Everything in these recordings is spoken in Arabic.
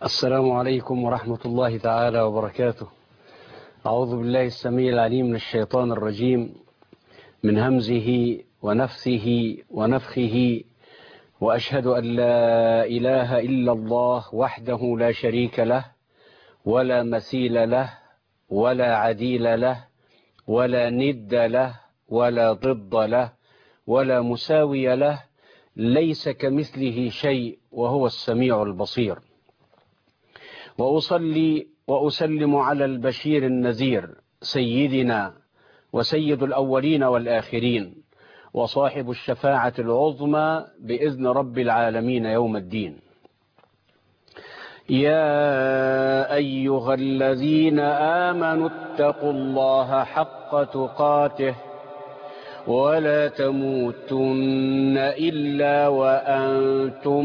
السلام عليكم ورحمة الله تعالى وبركاته. أعوذ بالله السميع العليم من الشيطان الرجيم، من همزه ونفثه ونفخه، وأشهد أن لا إله إلا الله وحده لا شريك له، ولا مثيل له، ولا عديل له، ولا ند له، ولا ضد له، ولا مساوي له، ليس كمثله شيء وهو السميع البصير. وأصلي وأسلم على البشير النذير سيدنا وسيد الأولين والآخرين، وصاحب الشفاعة العظمى بإذن رب العالمين يوم الدين. يا أيها الذين آمنوا اتقوا الله حق تقاته ولا تموتن إلا وأنتم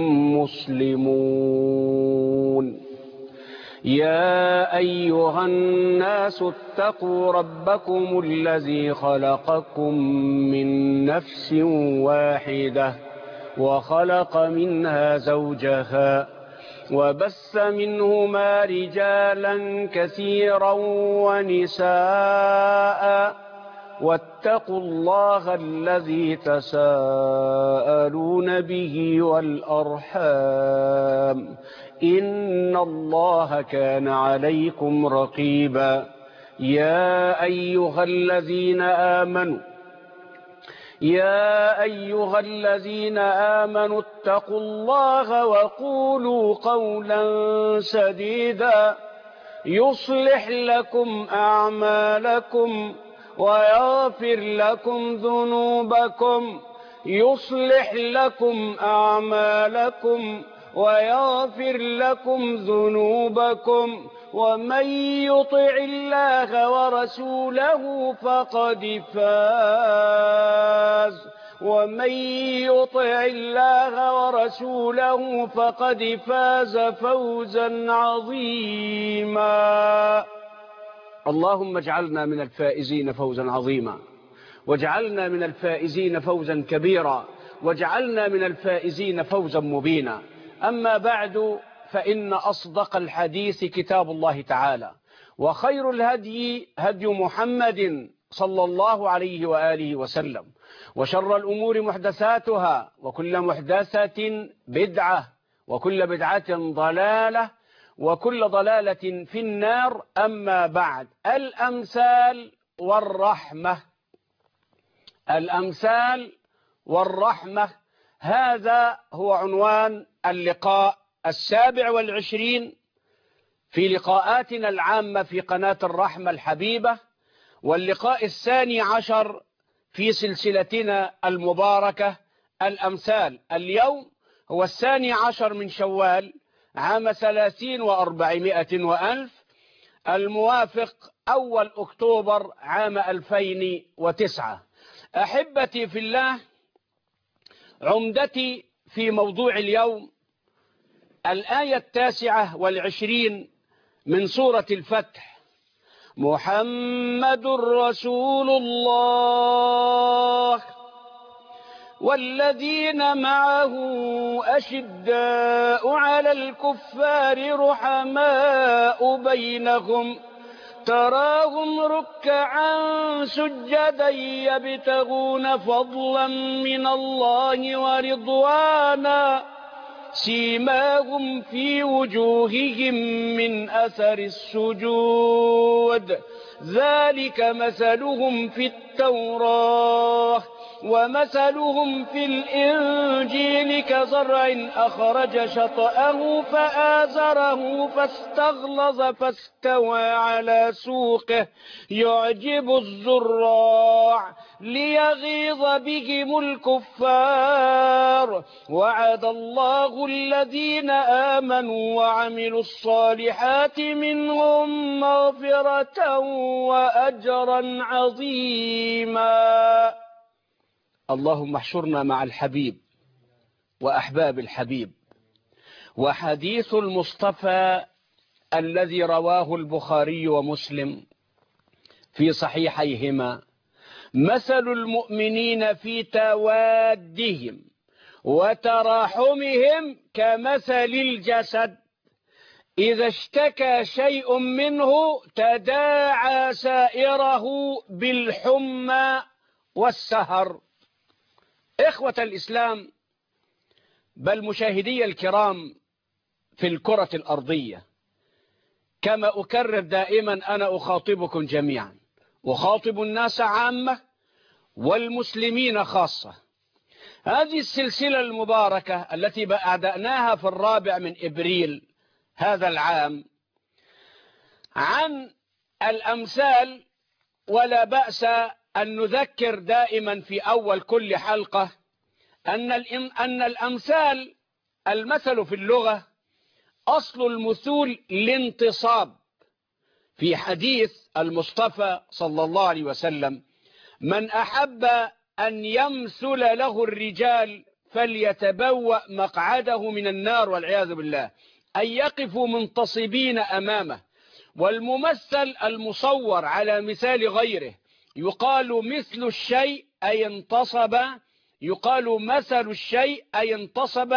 مسلمون. يا أيها الناس اتقوا ربكم الذي خلقكم من نفس واحدة وخلق منها زوجها وبث منهما رجالا كثيرا ونساء، واتقوا الله الذي تساءلون به والأرحام، إن الله كان عليكم رقيبا. يا أيها الذين آمنوا اتقوا الله وقولوا قولا سديدا يصلح لكم أعمالكم ويغفر لكم ذنوبكم ومن يطع الله ورسوله فقد فاز فوزا عظيما. اللهم اجعلنا من الفائزين فوزا عظيما، واجعلنا من الفائزين فوزا كبيرا، واجعلنا من الفائزين فوزا مبينا. أما بعد، فإن أصدق الحديث كتاب الله تعالى، وخير الهدي هدي محمد صلى الله عليه وآله وسلم، وشر الأمور محدثاتها، وكل محدثة بدعة، وكل بدعة ضلالة، وكل ضلالة في النار. أما بعد، الأمثال والرحمة، هذا هو عنوان اللقاء 27 في لقاءاتنا العامة في قناة الرحمة الحبيبة، واللقاء 12 في سلسلتنا المباركة الأمثال. اليوم هو 12 من شوال عام 30 و400 وألف، الموافق 1 أكتوبر عام 2009. أحبتي في الله، عمدتي في موضوع اليوم الآية 29 من سورة الفتح: محمد رسول الله والذين معه أشداء على الكفار رحماء بينهم تراهم ركعا سجدا يبتغون فضلا من الله ورضوانا سيماهم في وجوههم من أثر السجود ذلك مثلهم في التوراة ومثلهم في الإنجيل كزرع أخرج شطأه فآزره فاستغلظ فاستوى على سوقه يعجب الزراع ليغيظ بهم الكفار. وعد الله الذين آمنوا وعملوا الصالحات منهم مغفرة وأجرا عظيما. اللهم احشرنا مع الحبيب وأحباب الحبيب. وحديث المصطفى الذي رواه البخاري ومسلم في صحيحيهما: مثل المؤمنين في توادهم وتراحمهم كمثل الجسد إذا اشتكى شيء منه تداعى سائره بالحمى والسهر. إخوة الإسلام، بل مشاهدي الكرام في الكرة الأرضية، كما أكرر دائما أنا أخاطبكم جميعا، أخاطب الناس عامة والمسلمين خاصة. هذه السلسلة المباركة التي بدأناها في 4 إبريل هذا العام عن الأمثال، ولا بأس أن نذكر دائما في أول كل حلقة أن الأمثال، المثل في اللغة أصل المثول الانتصاب. في حديث المصطفى صلى الله عليه وسلم: من أحب أن يمثل له الرجال فليتبوأ مقعده من النار، والعياذ بالله، أن يقفوا منتصبين أمامه. والممثل المصور على مثال غيره يقال مثل الشيء أي انتصب، يقال مثل الشيء أي انتصب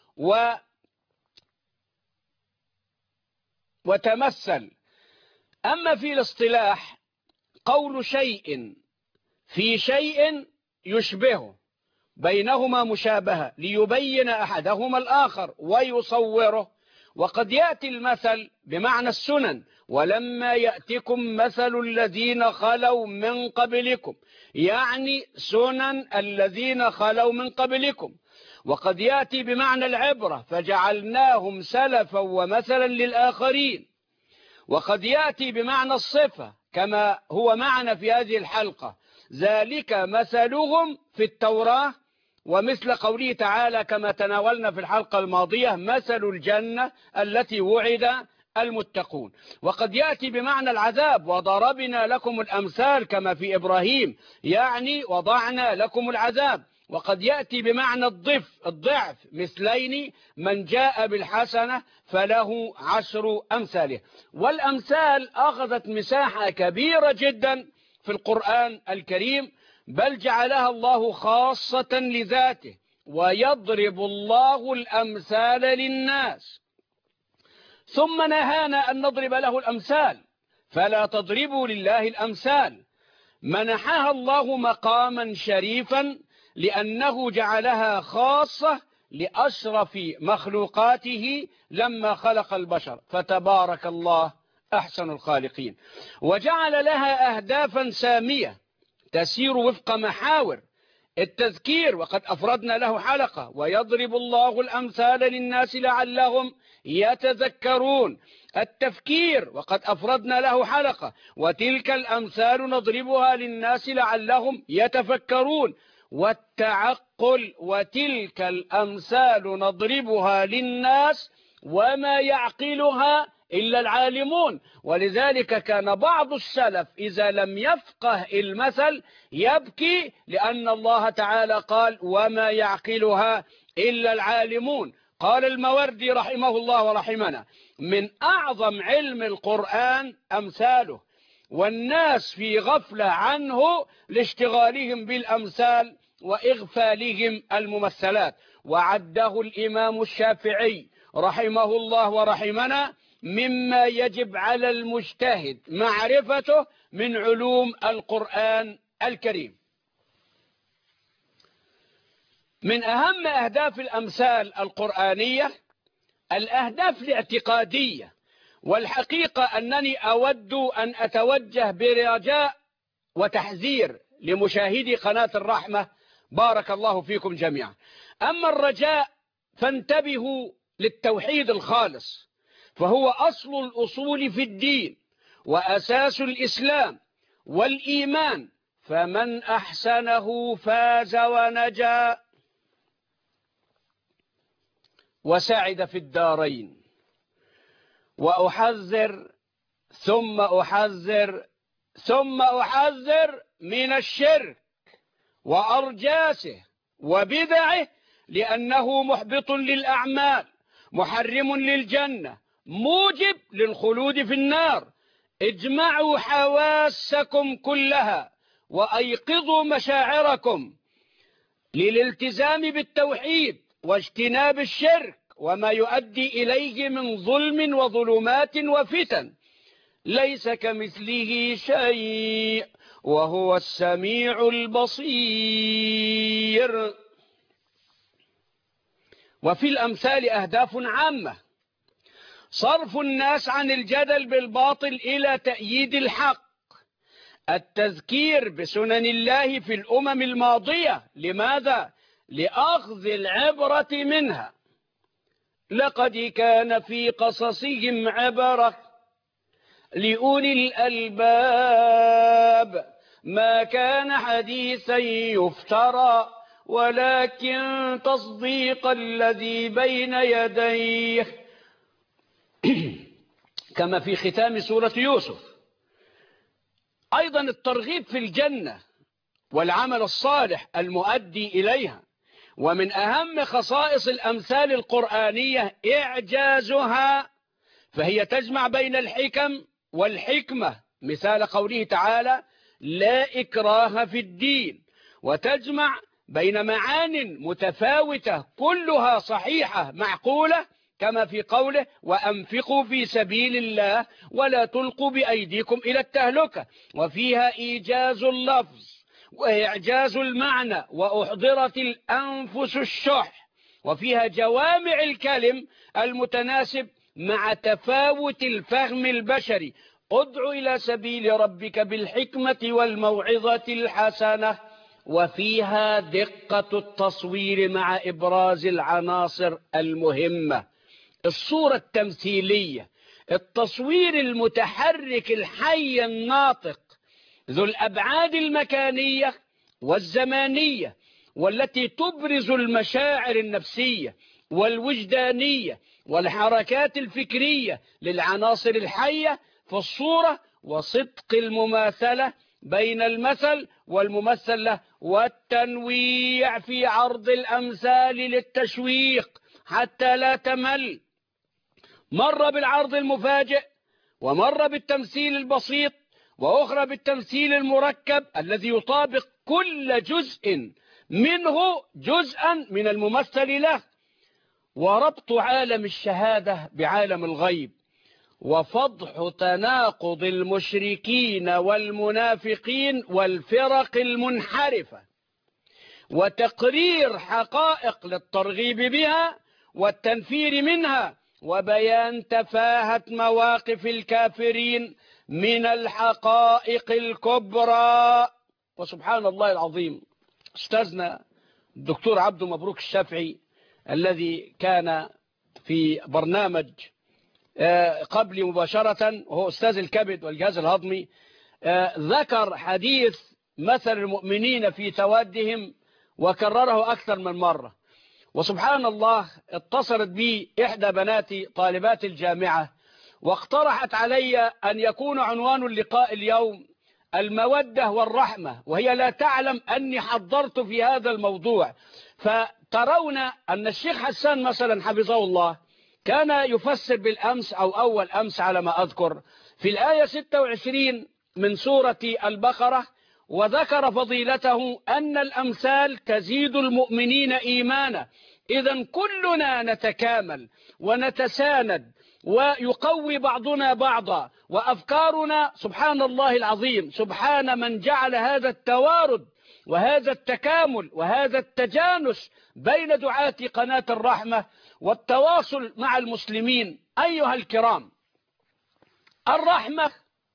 وتمثل. أما في الاصطلاح قول شيء في شيء يشبهه، بينهما مشابهة ليبين أحدهما الآخر ويصوره. وقد يأتي المثل بمعنى السنن: ولما يأتكم مثل الذين خلوا من قبلكم، يعني سنن الذين خلوا من قبلكم. وقد يأتي بمعنى العبرة: فجعلناهم سلفا ومثلا للآخرين. وقد يأتي بمعنى الصفة كما هو معنا في هذه الحلقة: ذلك مثلهم في التوراة، ومثل قوله تعالى كما تناولنا في الحلقة الماضية: مثل الجنة التي وعد المتقون. وقد يأتي بمعنى العذاب: وضربنا لكم الأمثال كما في إبراهيم، يعني وضعنا لكم العذاب. وقد يأتي بمعنى الضعف: مثلين من جاء بالحسنة فله 10 أمثاله. والأمثال أخذت مساحة كبيرة جدا في القرآن الكريم، بل جعلها الله خاصة لذاته: ويضرب الله الأمثال للناس. ثم نهانا أن نضرب له الأمثال، فلا تضربوا لله الأمثال. منحها الله مقاما شريفا لأنه جعلها خاصة لأشرف مخلوقاته لما خلق البشر، فتبارك الله أحسن الخالقين. وجعل لها أهدافا سامية تسير وفق محاور التذكير، وقد أفردنا له حلقة: ويضرب الله الأمثال للناس لعلهم يتذكرون. التفكير، وقد أفردنا له حلقة: وتلك الأمثال نضربها للناس لعلهم يتفكرون. والتعقل: وتلك الأمثال نضربها للناس وما يعقلها إلا العالمون. ولذلك كان بعض السلف إذا لم يفقه المثل يبكي، لأن الله تعالى قال: وما يعقلها إلا العالمون. قال الموردي رحمه الله ورحمنا: من أعظم علم القرآن أمثاله، والناس في غفلة عنه لاشتغالهم بالأمثال وإغفالهم الممثلات. وعده الإمام الشافعي رحمه الله ورحمنا مما يجب على المجتهد معرفته من علوم القرآن الكريم. من أهم أهداف الأمثال القرآنية الأهداف الاعتقادية. والحقيقة أنني أود أن أتوجه برجاء وتحذير لمشاهدي قناة الرحمة، بارك الله فيكم جميعا. أما الرجاء فانتبهوا للتوحيد الخالص، فهو أصل الأصول في الدين وأساس الإسلام والإيمان، فمن أحسنه فاز ونجا وسعد في الدارين. وأحذر ثم أحذر ثم أحذر من الشرك وأرجاسه وبدعه، لأنه محبط للأعمال، محرم للجنة، موجب للخلود في النار. اجمعوا حواسكم كلها وأيقظوا مشاعركم للالتزام بالتوحيد واجتناب الشرك وما يؤدي إليه من ظلم وظلمات وفتن. ليس كمثله شيء وهو السميع البصير. وفي الأمثال أهداف عامة: صرف الناس عن الجدل بالباطل إلى تأييد الحق، التذكير بسنن الله في الأمم الماضية. لماذا؟ لأخذ العبرة منها. لقد كان في قصصهم عبرة لأولي الألباب ما كان حديثا يفترى ولكن تصديق الذي بين يديه، كما في ختام سورة يوسف. أيضا الترغيب في الجنة والعمل الصالح المؤدي إليها. ومن أهم خصائص الأمثال القرآنية إعجازها، فهي تجمع بين الحكم والحكمة، مثال قوله تعالى: لا إكراه في الدين، وتجمع بين معان متفاوتة كلها صحيحة معقولة، كما في قوله: وأنفقوا في سبيل الله ولا تلقوا بأيديكم إلى التهلكة. وفيها إيجاز اللفظ وإعجاز المعنى وأحضرت الأنفس الشح. وفيها جوامع الكلم المتناسب مع تفاوت الفهم البشري: ادع إلى سبيل ربك بالحكمة والموعظة الحسنة. وفيها دقة التصوير مع إبراز العناصر المهمة: الصورة التمثيلية، التصوير المتحرك الحي الناطق ذو الأبعاد المكانية والزمانية، والتي تبرز المشاعر النفسية والوجدانية والحركات الفكرية للعناصر الحية في الصورة، وصدق المماثلة بين المثل والممثل له، والتنويع في عرض الأمثال للتشويق حتى لا تمل. مرة بالعرض المفاجئ، ومرة بالتمثيل البسيط، وأخرى بالتمثيل المركب الذي يطابق كل جزء منه جزءا من الممثل له. وربط عالم الشهادة بعالم الغيب، وفضح تناقض المشركين والمنافقين والفرق المنحرفة، وتقرير حقائق للترغيب بها والتنفير منها، وبيان تفاهة مواقف الكافرين من الحقائق الكبرى. وسبحان الله العظيم، أستاذنا الدكتور عبد مبروك الشافعي الذي كان في برنامج قبل مباشرة، وهو أستاذ الكبد والجهاز الهضمي، ذكر حديث مثل المؤمنين في توادهم وكرره أكثر من مرة. وسبحان الله، اتصلت بي إحدى بناتي طالبات الجامعة واقترحت علي أن يكون عنوان اللقاء اليوم المودة والرحمة، وهي لا تعلم أني حضرت في هذا الموضوع. فترون أن الشيخ حسان مثلا حفظه الله كان يفسر بالأمس أو أول أمس على ما أذكر في الآية 26 من سورة البقرة، وذكر فضيلته أن الأمثال تزيد المؤمنين إيمانا. إذن كلنا نتكامل ونتساند ويقوي بعضنا بعضا، وأفكارنا سبحان الله العظيم، سبحان من جعل هذا التوارد وهذا التكامل وهذا التجانس بين دعاة قناة الرحمة والتواصل مع المسلمين. أيها الكرام، الرحمة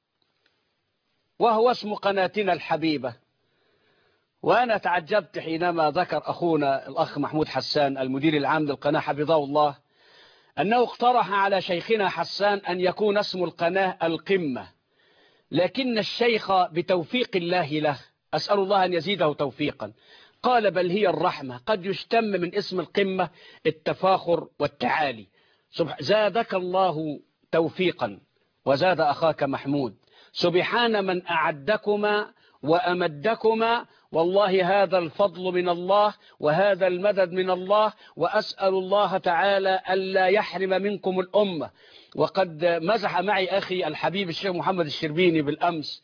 وهو اسم قناتنا الحبيبة. وأنا تعجبت حينما ذكر أخونا الأخ محمود حسان المدير العام للقناة حفظه الله أنه اقترح على شيخنا حسان أن يكون اسم القناة القمة، لكن الشيخ بتوفيق الله له، أسأل الله أن يزيده توفيقا، قال بل هي الرحمة. قد يشتم من اسم القمة التفاخر والتعالي. زادك الله توفيقا وزاد أخاك محمود. سبحان من أعدكما وأمدكما، والله هذا الفضل من الله وهذا المدد من الله، وأسأل الله تعالى ألا يحرم منكم الأمة. وقد مزح معي أخي الحبيب الشيخ محمد الشربيني بالأمس،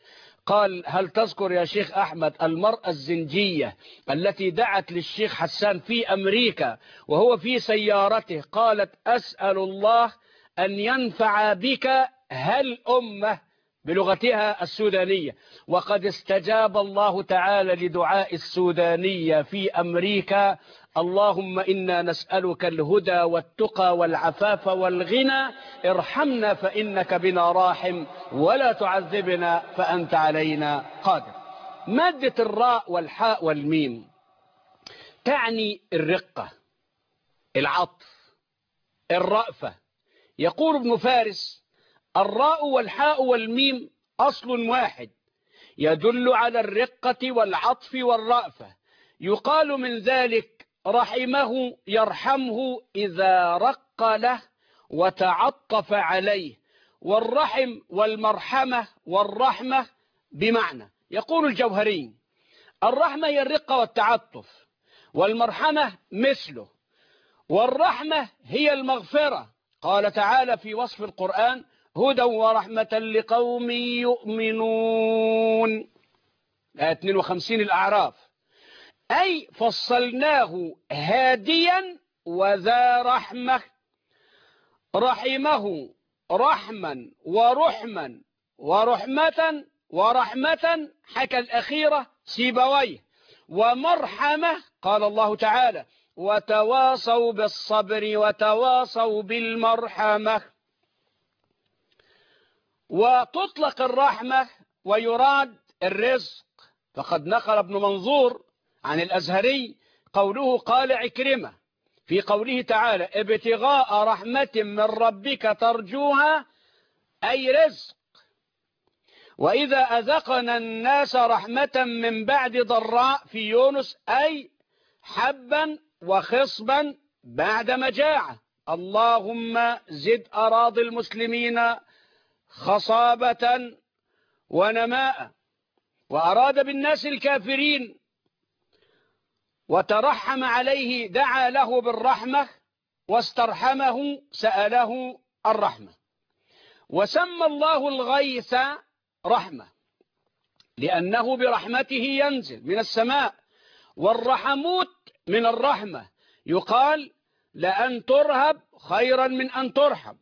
قال: هل تذكر يا شيخ أحمد المرأة الزنجية التي دعت للشيخ حسان في أمريكا وهو في سيارته، قالت: أسأل الله أن ينفع بك هل أمة، بلغتها السودانية، وقد استجاب الله تعالى لدعاء السودانية في أمريكا: اللهم إنا نسألك الهدى والتقى والعفاف والغنى، ارحمنا فإنك بنا راحم، ولا تعذبنا فأنت علينا قادر. مادة الراء والحاء والميم تعني الرقة، العطف، الرأفة. يقول ابن فارس: الراء والحاء والميم أصل واحد يدل على الرقة والعطف والرأفة. يقال من ذلك: رحمه يرحمه إذا رق له وتعطف عليه. والرحم والمرحمة والرحمة بمعنى. يقول الجوهري: الرحمة هي الرقة والتعطف، والمرحمة مثله، والرحمة هي المغفرة. قال تعالى في وصف القرآن: هدى ورحمة لقوم يؤمنون، آية 52 الأعراف. أي فصلناه هاديا وذا رحمة، رحمه رحما ورحما ورحمة ورحمة، حكى الأخيرة سيبويه. ومرحمة قال الله تعالى: وتواصوا بالصبر وتواصوا بالمرحمة. وتطلق الرحمة ويراد الرزق، فقد نقل ابن منظور عن الأزهري قوله: قال عكرمة في قوله تعالى: ابتغاء رحمة من ربك ترجوها، أي رزق. وإذا أذقنا الناس رحمة من بعد ضراء في يونس، أي حبا وخصبا بعد مجاعة. اللهم زد أراضي المسلمين خصابة ونماء. وأراد بالناس الكافرين وترحم عليه، دعا له بالرحمة، واسترحمه سأله الرحمة. وسمى الله الغيث رحمة لأنه برحمته ينزل من السماء، والرحموت من الرحمة. يقال: لأن ترهب خيرا من أن ترحم.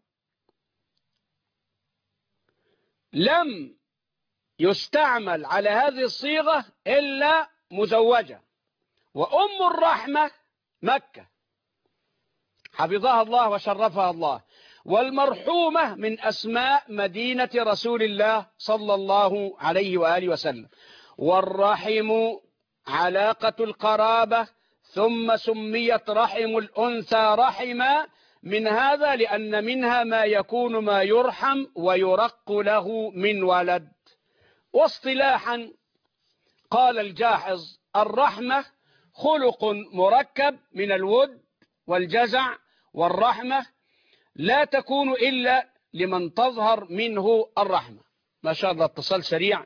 لم يستعمل على هذه الصيغة إلا مزوجة. وأم الرحمة مكة حفظها الله وشرفها الله. والمرحومة من أسماء مدينة رسول الله صلى الله عليه وآله وسلم. والرحم علاقة القرابة، ثم سميت رحم الأنثى رحما من هذا لأن منها ما يكون ما يرحم ويرق له من ولد. واصطلاحا قال الجاحظ: الرحمة خلق مركب من الود والجزع والرحمة، لا تكون إلا لمن تظهر منه الرحمة. ما شاء الله، اتصال سريع.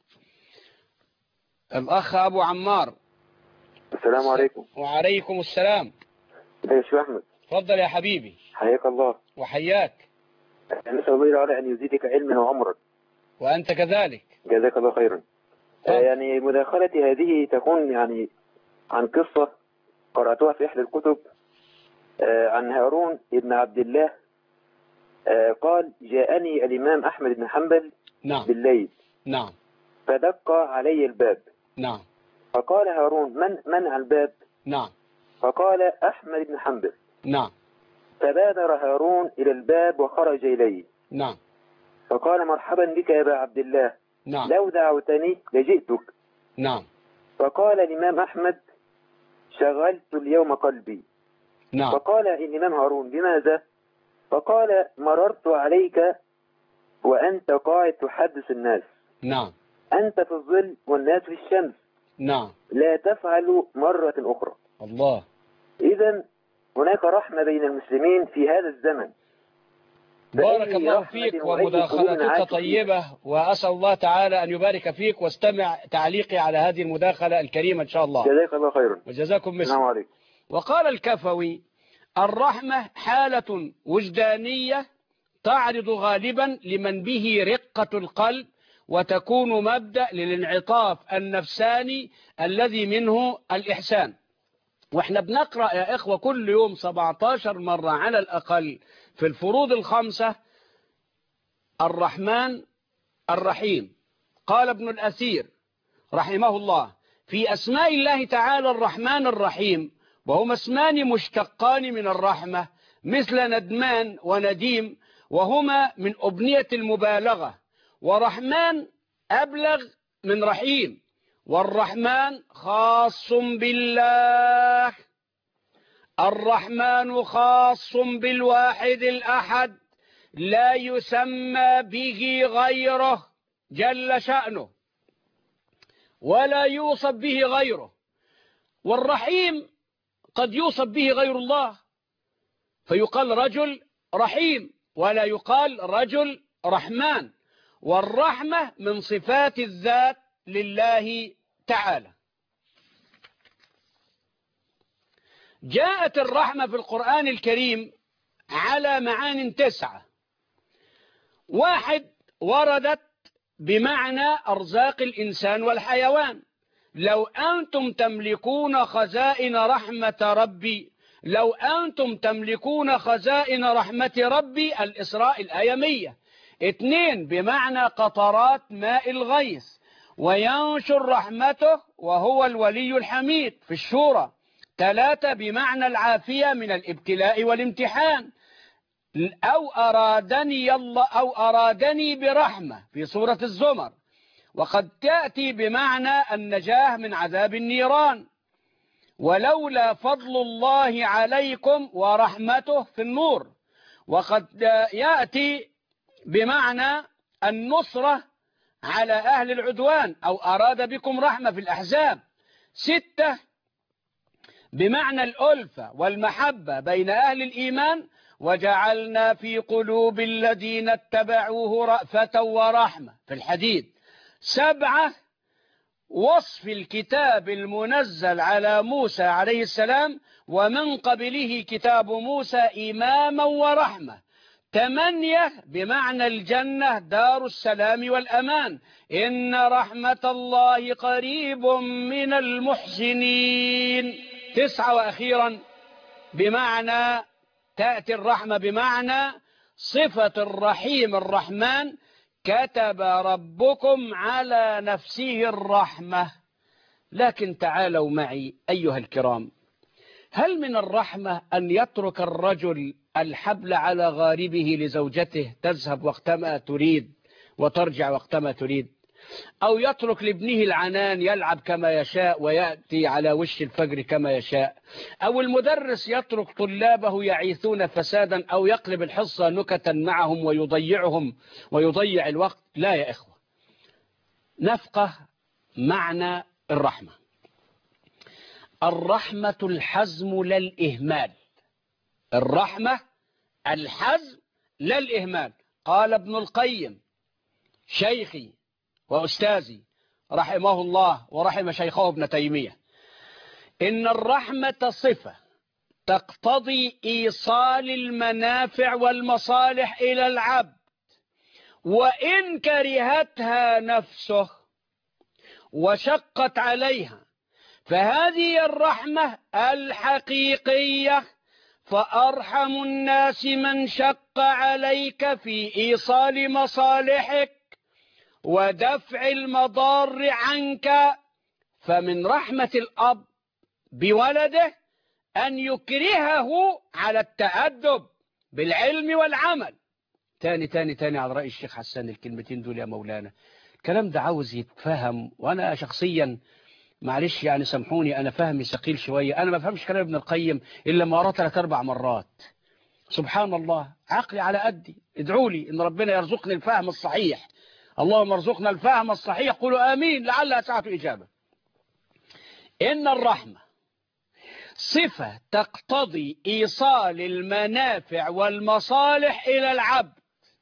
الأخ أبو عمار. السلام عليكم. وعليكم السلام. يا شيخ أحمد. تفضل يا حبيبي. حياك الله. وحياك. نسأل الله تعالى أن يزيدك علما وعمرا. وأنت كذلك. جزاك الله خيرا. يعني مداخلتي هذه تكون يعني عن قصة قرأتها في إحدى الكتب عن هارون بن عبد الله. قال: جاءني الإمام أحمد بن حنبل نعم. بالليل. نعم. فدق علي الباب. نعم. فقال هارون: من على الباب؟ نعم. فقال: أحمد بن حنبل. نعم. فبادر هارون إلى الباب وخرج إليه. نعم. فقال: مرحبا بك يا أبا عبد الله. نعم. لو دعوتني لجئتك. نعم. فقال الإمام أحمد: شغلت اليوم قلبي. نعم. فقال الإمام هارون: لماذا؟ فقال: مررت عليك وأنت قاعد تحدث الناس. نعم. أنت في الظل والناس في الشمس. نعم. لا تفعل مرة أخرى. الله. إذن هناك رحمة بين المسلمين في هذا الزمن. بارك الله فيك، ومداخلتك طيبة، وأسأل الله تعالى أن يبارك فيك. واستمع تعليقي على هذه المداخلة الكريمة إن شاء الله. جزاك الله خيرا. وجزاكم مثل. السلام عليكم. وقال الكفوي: الرحمة حالة وجدانية تعرض غالبا لمن به رقة القلب وتكون مبدأ للانعطاف النفساني الذي منه الإحسان. واحنا بنقرأ يا إخوة كل يوم 17 مرة على الأقل في الفروض الخمسة الرحمن الرحيم. قال ابن الأثير رحمه الله في أسماء الله تعالى الرحمن الرحيم، وهما اسمان مشتقان من الرحمة مثل ندمان ونديم، وهما من أبنية المبالغة، ورحمن أبلغ من رحيم، والرحمن خاص بالله، الرحمن خاص بالواحد الأحد لا يسمى به غيره جل شأنه ولا يوصف به غيره. والرحيم قد يوصف به غير الله فيقال رجل رحيم ولا يقال رجل رحمن، والرحمة من صفات الذات لله تعالى. جاءت الرحمة في القرآن الكريم على معان 9. 1 وردت بمعنى أرزاق الإنسان والحيوان، لو أنتم تملكون خزائن رحمة ربي، لو أنتم تملكون خزائن رحمة ربي، الإسراء الآية 100. 2 بمعنى قطرات ماء الغيث، وينشر رحمته وهو الولي الحميد في الشورى. 3 بمعنى العافية من الابتلاء والامتحان، أو أرادني برحمة في سورة الزمر. وقد تأتي بمعنى النجاة من عذاب النيران، ولولا فضل الله عليكم ورحمته في النور. وقد يأتي بمعنى النصرة على أهل العدوان، أو أراد بكم رحمة في الأحزاب. 6 بمعنى الألفة والمحبة بين أهل الإيمان، وجعلنا في قلوب الذين اتبعوه رأفة ورحمة في الحديد. 7 وصف الكتاب المنزل على موسى عليه السلام ومن قبله كتاب موسى إماما ورحمة. 8 بمعنى الجنة دار السلام والأمان، إن رحمة الله قريب من المحسنين. 9 وأخيرا بمعنى تأتي الرحمة بمعنى صفة الرحيم الرحمن، كتب ربكم على نفسه الرحمة. لكن تعالوا معي أيها الكرام، هل من الرحمة أن يترك الرجل الحبل على غاربه لزوجته تذهب وقتما تريد وترجع وقتما تريد، أو يترك لابنه العنان يلعب كما يشاء ويأتي على وش الفجر كما يشاء، أو المدرس يترك طلابه يعيثون فسادا، أو يقلب الحصة نكتا معهم ويضيعهم ويضيع الوقت؟ لا يا إخوة، نفقه معنى الرحمة. الرحمة الحزم لا الإهمال، الرحمة الحزم لا الإهمال. قال ابن القيم شيخي وأستاذي رحمه الله ورحم شيخه ابن تيمية، إن الرحمة صفة تقتضي إيصال المنافع والمصالح إلى العبد، وإن كرهتها نفسه وشقت عليها، فهذه الرحمة الحقيقية. فأرحم الناس من شق عليك في إيصال مصالحك ودفع المضار عنك. فمن رحمة الأب بولده أن يكرهه على التأدب بالعلم والعمل. تاني على رأي الشيخ حسان الكلمتين دول يا مولانا، الكلام ده عاوز يتفهم، وأنا شخصيا معلش يعني سامحوني أنا فهمي ثقيل شوية، أنا ما فهمش كلام ابن القيم إلا ما قرأت 3-4 مرات. سبحان الله، عقلي على قدي. ادعوا لي إن ربنا يرزقني الفهم الصحيح. اللهم ارزقنا الفهم الصحيح، قولوا آمين لعلها ساعة إجابة. إن الرحمة صفة تقتضي إيصال المنافع والمصالح إلى العبد،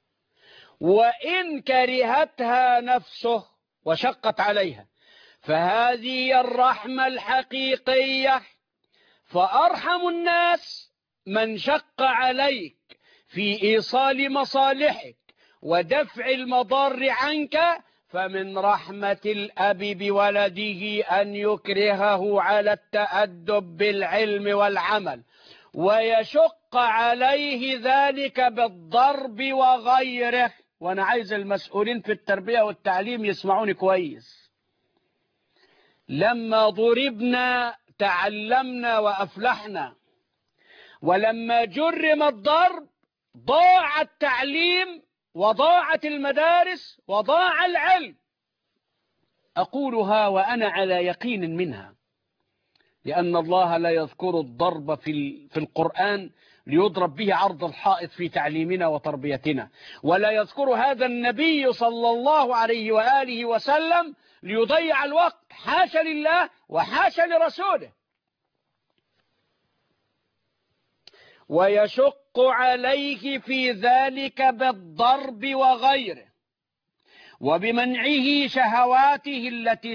وإن كرهتها نفسه وشقت عليها، فهذه الرحمة الحقيقية. فأرحم الناس من شق عليك في إيصال مصالحك ودفع المضار عنك، فمن رحمة الأب بولده أن يكرهه على التأدب بالعلم والعمل، ويشق عليه ذلك بالضرب وغيره. وأنا عايز المسؤولين في التربية والتعليم يسمعوني كويس. لما ضربنا تعلمنا وأفلحنا، ولما جرم الضرب ضاع التعليم وضاعت المدارس وضاع العلم. أقولها وأنا على يقين منها، لأن الله لا يذكر الضرب في القرآن ليضرب به عرض الحائط في تعليمنا وتربيتنا، ولا يذكر هذا النبي صلى الله عليه وآله وسلم ليضيع الوقت، حاشا لله وحاشا لرسوله. ويشق عليه في ذلك بالضرب وغيره، وبمنعه شهواته التي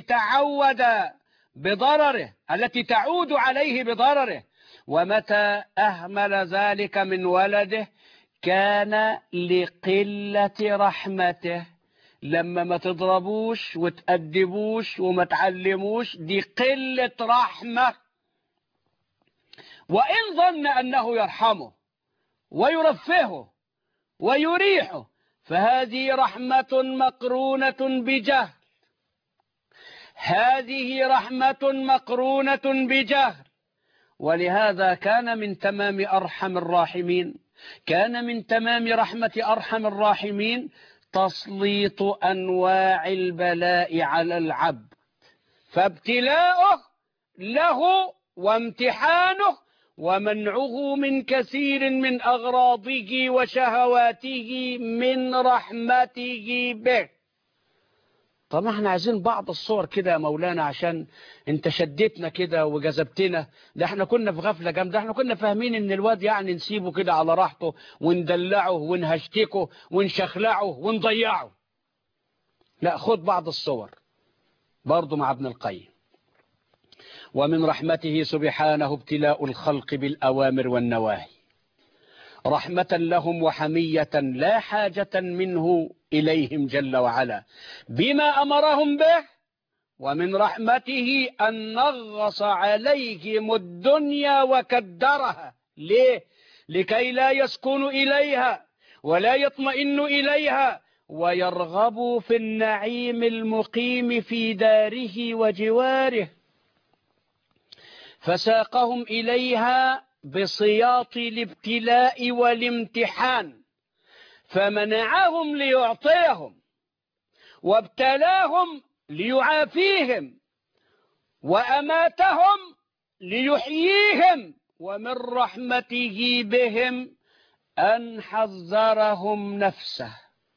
تعود عليه بضرره. ومتى أهمل ذلك من ولده كان لقلة رحمته. لما ما تضربوش وتأدبوش وما تعلموش دي قلة رحمة. وإن ظن أنه يرحمه ويرفهه ويريحه فهذه رحمة مقرونة بجهل. هذه رحمة مقرونة بجهل. ولهذا كان من تمام رحمة أرحم الراحمين تسليط أنواع البلاء على العبد، فابتلاؤه له وامتحانه ومنعه من كثير من أغراضه وشهواته من رحمته به. طب احنا عايزين بعض الصور كده يا مولانا، عشان انت شدتنا كده وجذبتنا. ده احنا كنا في غفلة جامدة، احنا كنا فاهمين ان الواد يعني نسيبه كده على راحته وندلعه ونهشتكه ونشخلعه ونضيعه. لا، خد بعض الصور برضو مع ابن القيم. ومن رحمته سبحانه ابتلاء الخلق بالأوامر والنواهي، رحمة لهم وحمية لا حاجة منه إليهم جل وعلا بما أمرهم به. ومن رحمته أن نغص عليهم الدنيا وكدرها. ليه؟ لكي لا يسكنوا إليها ولا يطمئن إليها ويرغبوا في النعيم المقيم في داره وجواره، فساقهم إليها بسياط الابتلاء والامتحان، فمنعهم ليعطيهم وابتلاهم ليعافيهم وأماتهم ليحييهم. ومن رحمته بهم أن حذرهم نفسه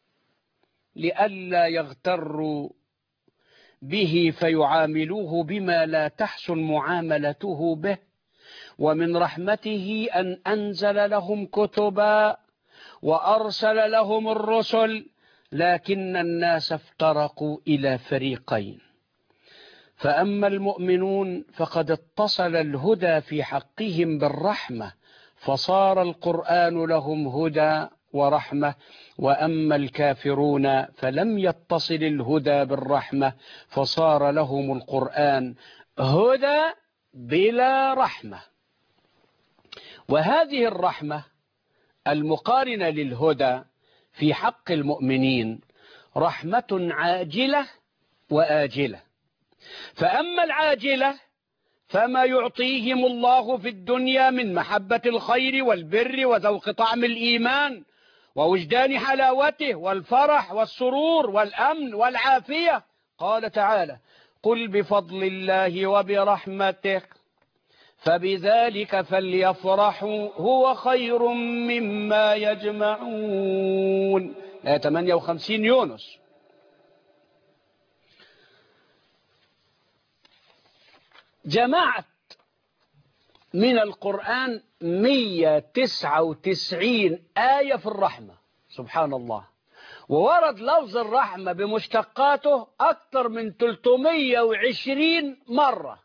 لئلا يغتروا به فيعاملوه بما لا تحسن معاملته به. ومن رحمته أن أنزل لهم كتبا وأرسل لهم الرسل، لكن الناس افترقوا إلى فريقين. فأما المؤمنون فقد اتصل الهدى في حقهم بالرحمة، فصار القرآن لهم هدى ورحمة. وأما الكافرون فلم يتصل الهدى بالرحمة، فصار لهم القرآن هدى بلا رحمة. وهذه الرحمة المقارنة للهدى في حق المؤمنين رحمة عاجلة وآجلة. فأما العاجلة فما يعطيهم الله في الدنيا من محبة الخير والبر وذوق طعم الإيمان ووجدان حلاوته والفرح والسرور والأمن والعافية. قال تعالى: قل بفضل الله وبرحمته فبذلك فليفرحوا هو خير مما يجمعون. 58 يونس. جمعت من القرآن 199 آية في الرحمة، سبحان الله. وورد لفظ الرحمة بمشتقاته أكثر من 320 مرة،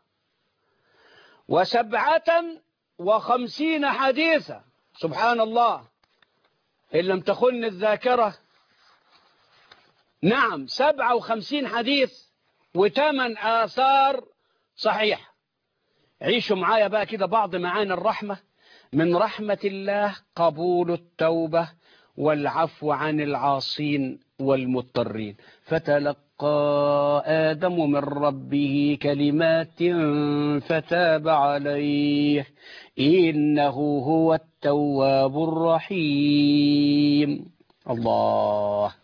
و57 حديثا، سبحان الله. إن لم تخن الذاكرة نعم 57 حديث و8 آثار صحيح. عيشوا معايا بقى كده بعض معاني الرحمة. من رحمة الله قبول التوبة والعفو عن العاصين والمضطرين. فتلقى آدم من ربه كلمات فتاب عليه إنه هو التواب الرحيم. الله،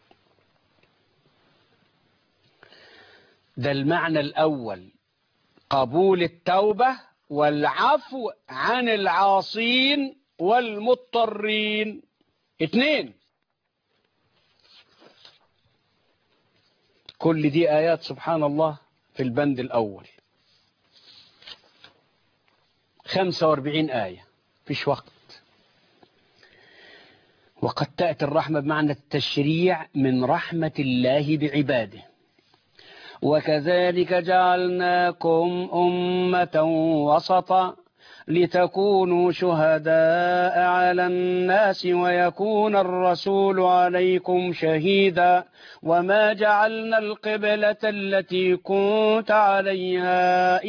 ده المعنى الأول، قبول التوبة والعفو عن العاصين والمضطرين. 2، كل دي آيات سبحان الله في البند الأول، 45 آية فيش وقت. وقد تأتي الرحمة بمعنى التشريع من رحمة الله بعباده. وكذلك جعلناكم أمة وسطا لتكونوا شهداء على الناس ويكون الرسول عليكم شهيدا وما جعلنا القبلة التي كنت عليها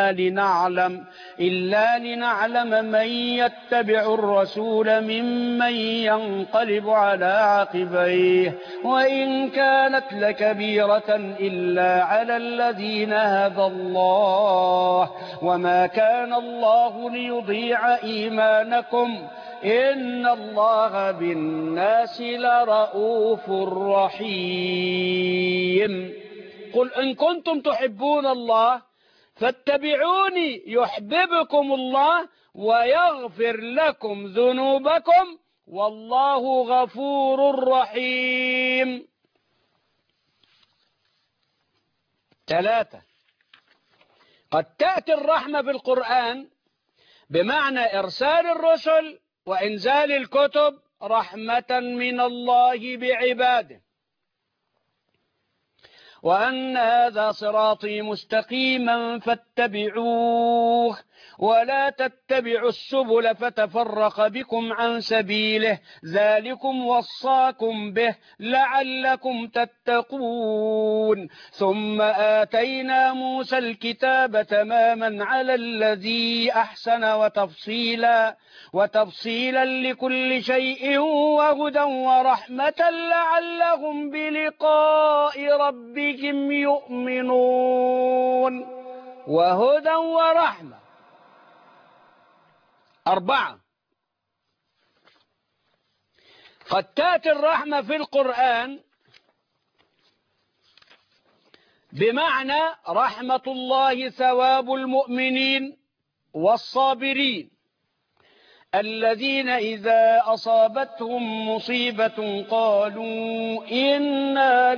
إلا لنعلم من يتبع الرسول ممن ينقلب على عقبيه وإن كانت لكبيرة إلا على الذين هدى الله وما كان الله ليضيع إيمانكم إن الله بالناس لرؤوف رحيم. قل إن كنتم تحبون الله فاتبعوني يحببكم الله ويغفر لكم ذنوبكم والله غفور رحيم. 3، قد تأتي الرحمة في القرآن بمعنى إرسال الرسل وإنزال الكتب رحمة من الله بعباده. وأن هذا صراطي مستقيما فاتبعوه ولا تتبعوا السبل فتفرق بكم عن سبيله ذلكم وصاكم به لعلكم تتقون. ثم آتينا موسى الكتاب تماما على الذي أحسن وتفصيلا لكل شيء وهدى ورحمة لعلهم بلقاء ربهم يؤمنون. وهدى ورحمة. 4، قد تأتي الرحمة في القرآن بمعنى رحمة الله ثواب المؤمنين والصابرين الذين إذا أصابتهم مصيبة قالوا إنا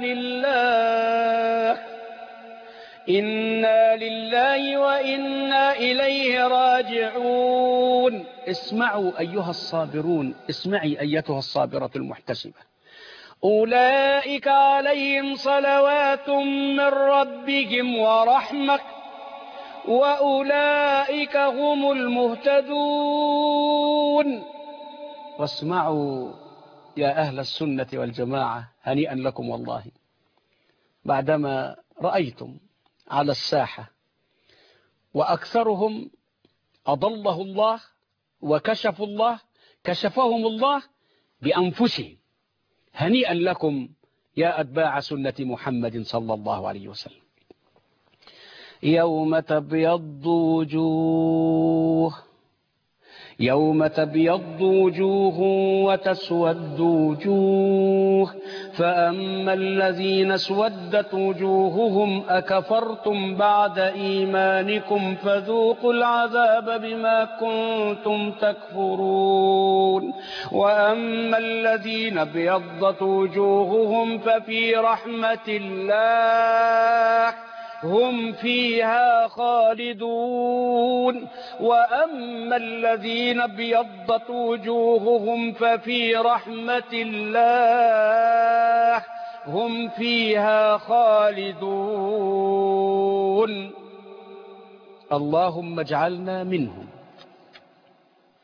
لله وإنا إليه راجعون. اسمعوا أيها الصابرون، اسمعي أيتها الصابرة المحتسبة. أولئك عليهم صلوات من ربهم ورحمة وأولئك هم المهتدون. واسمعوا يا أهل السنة والجماعة، هنيئا لكم والله بعدما رأيتم على الساحة وأكثرهم أضله الله كشفهم الله بأنفسهم. هنيئا لكم يا أتباع سنة محمد صلى الله عليه وسلم. يوم تبيض وجوه وتسود وجوه فأما الذين اسودت وجوههم أكفرتم بعد إيمانكم فذوقوا العذاب بما كنتم تكفرون وأما الذين ابيضت وجوههم ففي رحمة الله هم فيها خالدون وأما الذين ابيضت وجوههم ففي رحمة الله هم فيها خالدون. اللهم اجعلنا منهم.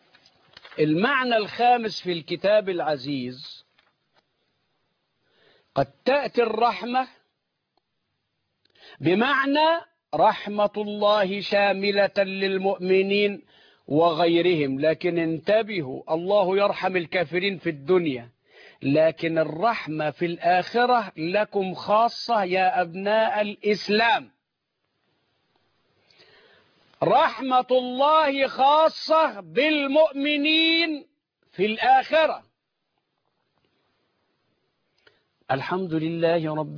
المعنى الخامس في الكتاب العزيز قد تأتي الرحمة بمعنى رحمة الله شاملة للمؤمنين وغيرهم، لكن انتبهوا، الله يرحم الكافرين في الدنيا، لكن الرحمة في الآخرة لكم خاصة يا أبناء الإسلام. رحمة الله خاصة بالمؤمنين في الآخرة. الحمد لله رب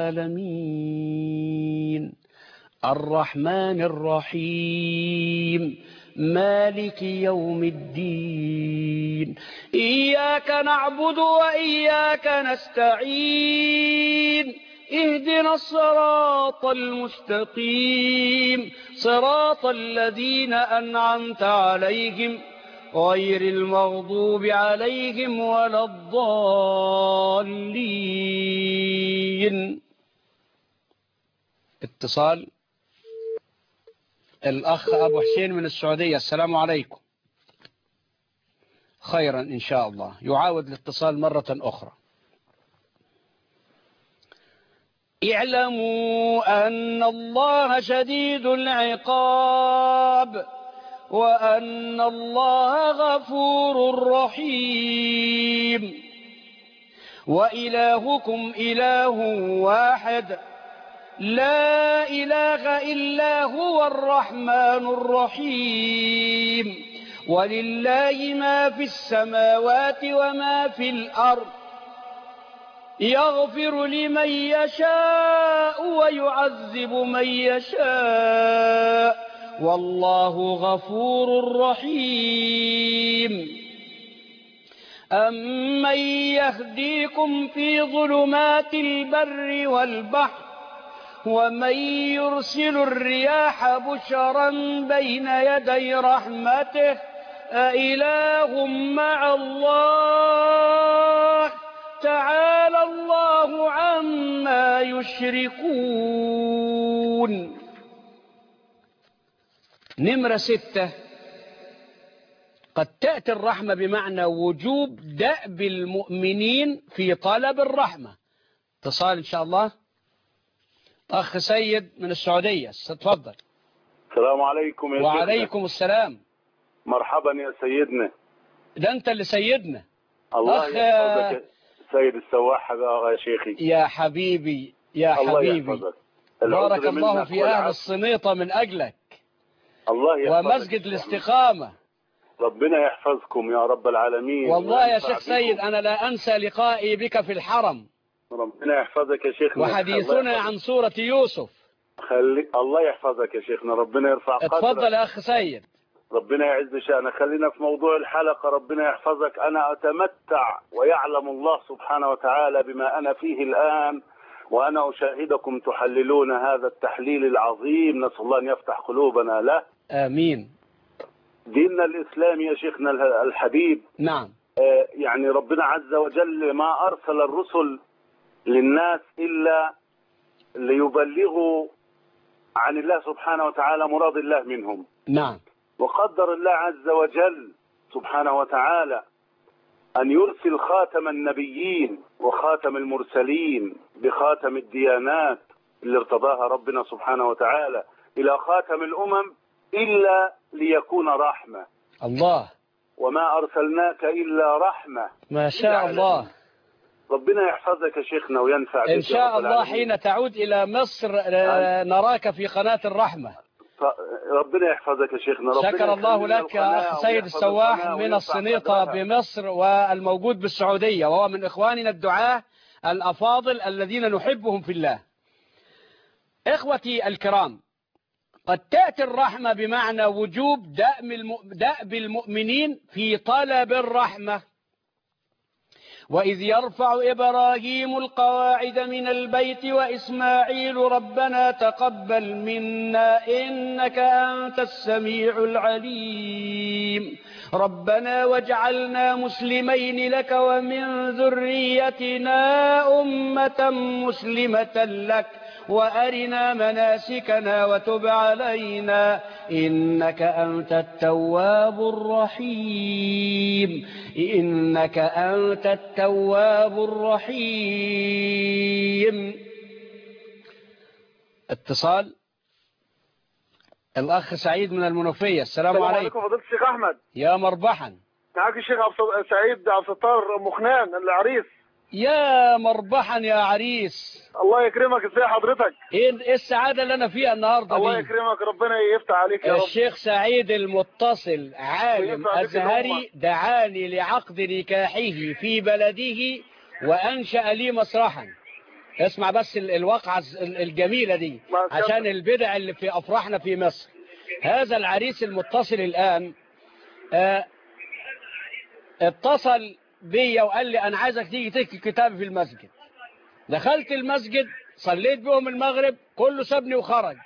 العالمين الرحمن الرحيم مالك يوم الدين إياك نعبد وإياك نستعين اهدنا الصراط المستقيم صراط الذين أنعمت عليهم غير المغضوب عليهم ولا الضالين. اتصال. الأخ أبو حسين من السعودية. السلام عليكم. خيرا إن شاء الله. يعاود الاتصال مرة أخرى. اعلموا أن الله شديد العقاب وأن الله غفور رحيم وإلهكم إله واحد لا إله إلا هو الرحمن الرحيم ولله ما في السماوات وما في الأرض يغفر لمن يشاء ويعذب من يشاء والله غفور رحيم. أمن يهديكم في ظلمات البر والبحر ومن يرسل الرياح بشرا بين يدي رحمته أإله مع الله تعالى الله عما يشركون. نمرة 6. قد تأتي الرحمة بمعنى وجوب دأب المؤمنين في طلب الرحمة. اتصال إن شاء الله. أخ سيد من السعودية. تفضل. السلام عليكم يا وعليكم شيخنا. السلام. مرحبا يا سيدنا. ده أنت اللي سيدنا. الله يحفظك سيد السواح يا شيخي. يا حبيبي يا الله حبيبي يحفظك. بارك الله في أهل الصنيطة من أجلك. الله يحفظك. ومسجد الاستقامة. ربنا يحفظكم يا رب العالمين. والله يا شيخ سيد أنا لا أنسى لقائي بك في الحرم. ربنا يحفظك يا شيخنا. وحديثنا عن سورة يوسف. الله يحفظك يا شيخنا. ربنا يرفع قدرك. اتفضل يا أخ سيد. ربنا يعز شأنك. خلينا في موضوع الحلقة. ربنا يحفظك. أنا أتمتع ويعلم الله سبحانه وتعالى بما أنا فيه الآن، وأنا أشاهدكم تحللون هذا التحليل العظيم. نسأل الله أن يفتح قلوبنا له. آمين. ديننا الإسلامي يا شيخنا الحبيب. نعم. يعني ربنا عز وجل ما أرسل الرسل للناس إلا ليبلغوا عن الله سبحانه وتعالى مراد الله منهم. نعم. وقدر الله عز وجل سبحانه وتعالى أن يرسل خاتم النبيين وخاتم المرسلين بخاتم الديانات اللي ارتضاها ربنا سبحانه وتعالى إلى خاتم الأمم إلا ليكون رحمة. الله. وما أرسلناك إلا رحمة. ما شاء الله. ربنا يحفظك يا شيخنا وينفع بك إن شاء الله. حين تعود إلى مصر نراك في قناة الرحمة. ربنا يحفظك يا شيخنا. شكر الله لك أخ سيد السواح من الصنيطة بمصر والموجود بالسعودية، وهو من إخواننا الدعاة الأفاضل الذين نحبهم في الله. إخوتي الكرام، قد تأتي الرحمة بمعنى وجوب دأب المؤمنين في طلب الرحمة. وإذ يرفع إبراهيم القواعد من البيت وإسماعيل ربنا تقبل منا إنك أنت السميع العليم ربنا واجعلنا مسلمين لك ومن ذريتنا أمة مسلمة لك وأرنا مناسكنا وتب علينا إنك أنت التواب الرحيم إنك أنت التواب الرحيم. اتصال الأخ سعيد من المنوفية. السلام عليكم. فضيلة الشيخ أحمد. يا مربحا. معاك الشيخ سعيد عبد الستار مخنان العريس. يا مربحا يا عريس. الله يكرمك. ازاي حضرتك؟ ايه السعادة اللي أنا فيها النهاردة الله دي؟ يكرمك ربنا يفتح عليك يا رب. الشيخ سعيد المتصل عالم أزهري دعاني لعقد نكاحه في بلده وأنشأ لي مسرحا. اسمع بس الواقعة الجميلة دي عشان البدع اللي في أفراحنا في مصر. هذا العريس المتصل الآن اتصل بي وقال لي أنا عايزك تيجي تحكي كتابي في المسجد. دخلت المسجد صليت بهم المغرب كله سابني وخرج.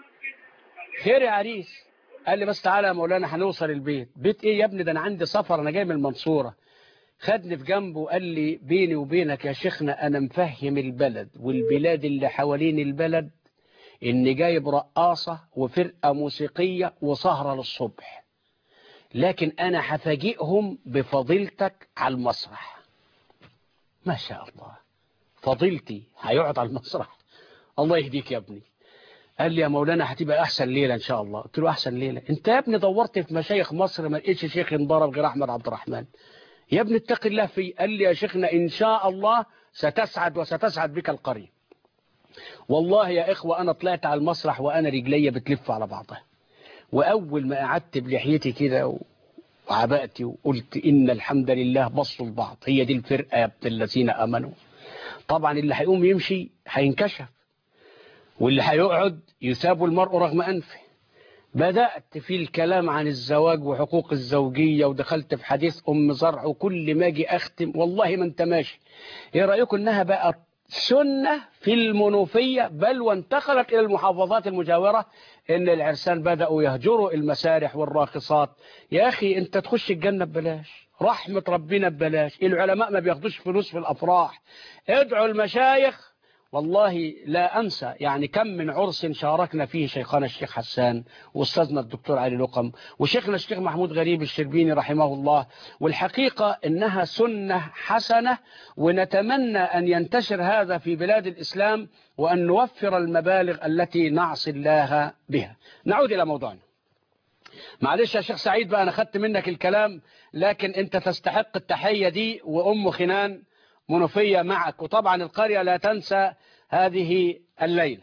خير يا عريس؟ قال لي بس تعالى يا مولانا هنوصل البيت. بيت ايه يا ابني؟ ده انا عندي سفر، انا جاي من المنصورة. خدني في جنبه وقال لي بيني وبينك يا شيخنا أنا مفهم البلد والبلاد اللي حوالين البلد إني جايب رقاصة وفرقة موسيقية وسهرة للصبح، لكن أنا هفاجئهم بفضيلتك على المسرح. ما شاء الله، فضيلتي هيقعد على المسرح؟ الله يهديك يا ابني. قال لي يا مولانا هتبقى أحسن ليلة إن شاء الله. قلت له أحسن ليلة؟ أنت يا ابني دورت في مشايخ مصر ما لقيتش شيخ انضرب غير أحمد عبد الرحمن. يا ابني اتق الله في. قال لي يا شيخنا إن شاء الله ستسعد وستسعد بك القرية. والله يا إخوة أنا طلعت على المسرح وأنا رجلي بتلف على بعضها، وأول ما قعدت بلحيتي كده وعبأتي وقلت إن الحمد لله بصوا لبعض، هي دي الفرقة يا ابن الذين آمنوا. طبعا اللي هيقوم يمشي هينكشف، واللي هيقعد يثاب المرء رغم أنفه. بدأت في الكلام عن الزواج وحقوق الزوجية، ودخلت في حديث أم زرع، وكل ما أجي أختم والله ما أنت ماشي. إيه رأيكم إنها بقت سنة في المنوفية بل وانتقلت إلى المحافظات المجاورة، إن العرسان بدأوا يهجروا المسارح والراقصات. يا أخي أنت تخش الجنة ببلاش، رحمة ربنا ببلاش، العلماء ما بياخدوش فلوس في الأفراح. ادعوا المشايخ. والله لا أنسى يعني كم من عرس شاركنا فيه شيخنا الشيخ حسان وأستاذنا الدكتور علي لقم وشيخنا الشيخ محمود غريب الشربيني رحمه الله. والحقيقة إنها سنة حسنة، ونتمنى أن ينتشر هذا في بلاد الإسلام وأن نوفر المبالغ التي نعصي الله بها. نعود إلى موضوعنا. معلش يا شيخ سعيد بقى أنا خدت منك الكلام، لكن أنت تستحق التحية دي، وأم خنان منوفية معك، وطبعا القرية لا تنسى هذه الليلة.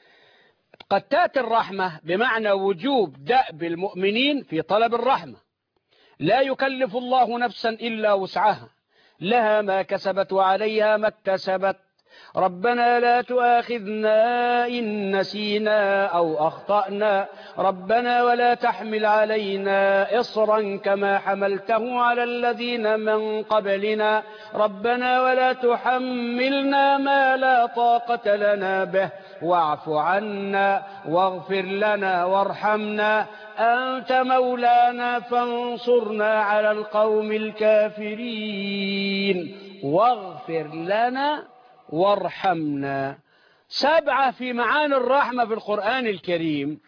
قد تأتي الرحمة بمعنى وجوب دأب المؤمنين في طلب الرحمة. لا يكلف الله نفسا إلا وسعها، لها ما كسبت وعليها ما اكتسبت. ربنا لا تؤاخذنا إن نسينا أو أخطأنا، ربنا ولا تحمل علينا إصرا كما حملته على الذين من قبلنا، ربنا ولا تحملنا ما لا طاقة لنا به، واعف عنا واغفر لنا وارحمنا، أنت مولانا فانصرنا على القوم الكافرين، واغفر لنا وارحمنا. 7 في معاني الرحمة في القرآن الكريم.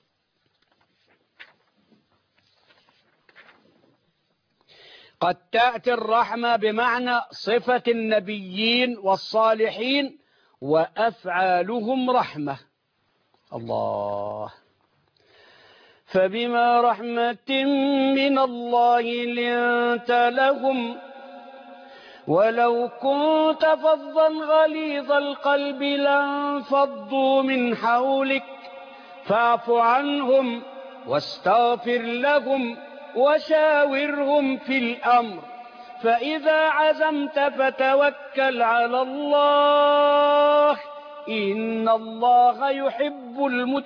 قد تأتي الرحمة بمعنى صفة النبيين والصالحين وأفعالهم رحمة. الله. فبما رحمة من الله لنت لهم ولو كنت فظا غليظ القلب لانفضوا من حولك فاعف عنهم واستغفر لهم وشاورهم في الأمر فإذا عزمت فتوكل على الله إن الله يحب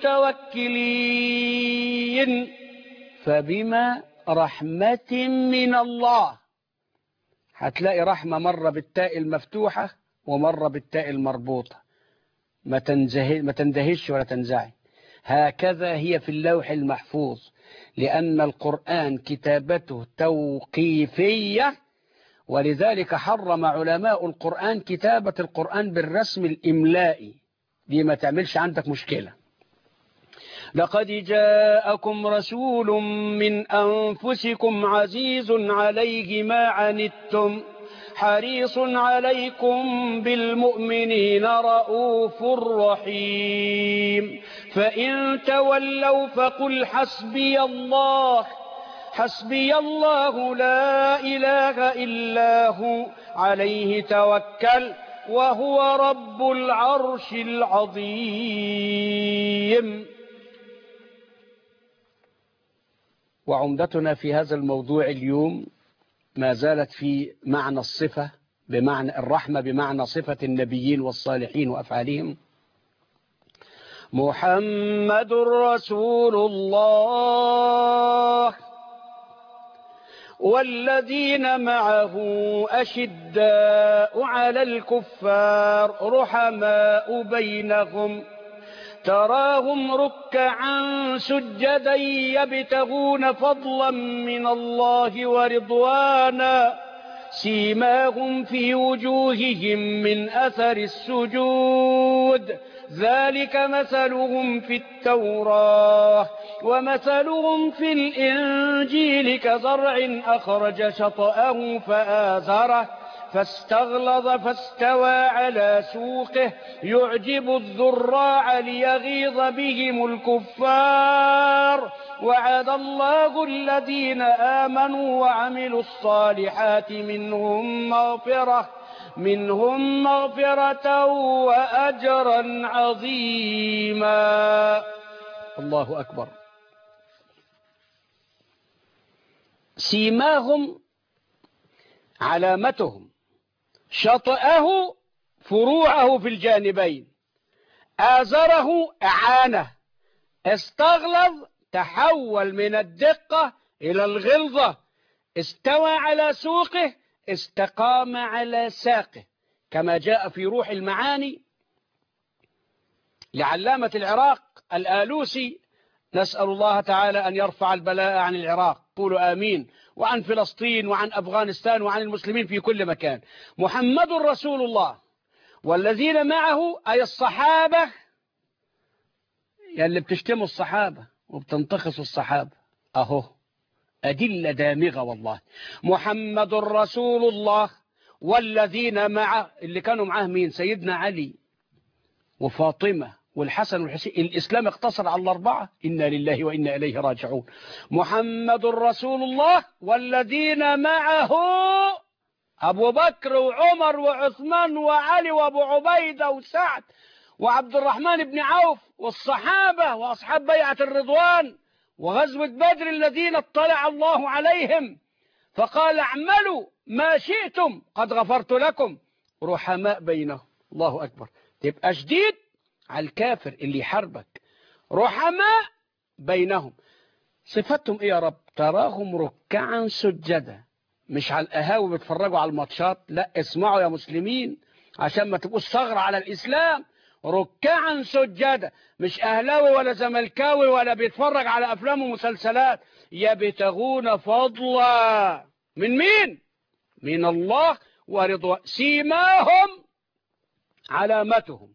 المتوكلين. فبما رحمة من الله. هتلاقي رحمة مرة بالتاء المفتوحة ومرة بالتاء المربوطة، ما تندهش ولا تنزعي. هكذا هي في اللوح المحفوظ، لأن القرآن كتابته توقيفية، ولذلك حرم علماء القرآن كتابة القرآن بالرسم الإملائي دي ما تعملش عندك مشكلة. لقد جاءكم رسول من أنفسكم عزيز عليه ما عنتم حريص عليكم بالمؤمنين رؤوف رحيم. فإن تولوا فقل حسبي الله لا إله إلا هو عليه توكل وهو رب العرش العظيم. وعمدتنا في هذا الموضوع اليوم ما زالت في معنى الصفة، بمعنى الرحمة، بمعنى صفة النبيين والصالحين وأفعالهم. محمد رسول الله والذين معه أشداء على الكفار رحماء بينهم تراهم ركعا سجدا يبتغون فضلا من الله ورضوانا سيماهم في وجوههم من أثر السجود ذلك مثلهم في التوراة ومثلهم في الإنجيل كزرع أخرج شطأه فآزره فاستغلظ فاستوى على سوقه يعجب الذراع ليغيظ بهم الكفار وعد الله الذين آمنوا وعملوا الصالحات منهم مغفرة وأجرا عظيما. الله أكبر. سيماهم علامتهم، شطأه فروعه في الجانبين، آزره أعانه، استغلظ تحول من الدقة إلى الغلظة، استوى على سوقه استقام على ساقه، كما جاء في روح المعاني لعلامة العراق الآلوسي. نسأل الله تعالى أن يرفع البلاء عن العراق، قولوا آمين، وعن فلسطين وعن أفغانستان وعن المسلمين في كل مكان. محمد رسول الله والذين معه أي الصحابة، اللي بتشتموا الصحابة وبتنتقصوا الصحابة، أهو أدلة دامغة والله. محمد رسول الله والذين معه، اللي كانوا معه مين؟ سيدنا علي وفاطمة والحسن والحسين. الإسلام اقتصر على الأربعة. إنا لله وإنا إليه راجعون. محمد رسول الله والذين معه أبو بكر وعمر وعثمان وعلي وأبو عبيدة وسعد وعبد الرحمن بن عوف والصحابة وأصحاب بيعة الرضوان وغزوة بدر الذين اطلع الله عليهم فقال اعملوا ما شئتم قد غفرت لكم رحماء بينهم. الله أكبر. تبقى شديد على الكافر اللي يحاربك، رحماء بينهم. صفتهم ايه يا رب؟ تراهم ركعا سجدا. مش على القهاوي بيتفرجوا على الماتشات، لا، اسمعوا يا مسلمين عشان ما تبقوش ثغرة على الإسلام. ركعا سجدا، مش أهلاوي ولا زملكاوي ولا بيتفرج على أفلام ومسلسلات، يبتغون فضلا من مين؟ من الله ورضوان. سيماهم علامتهم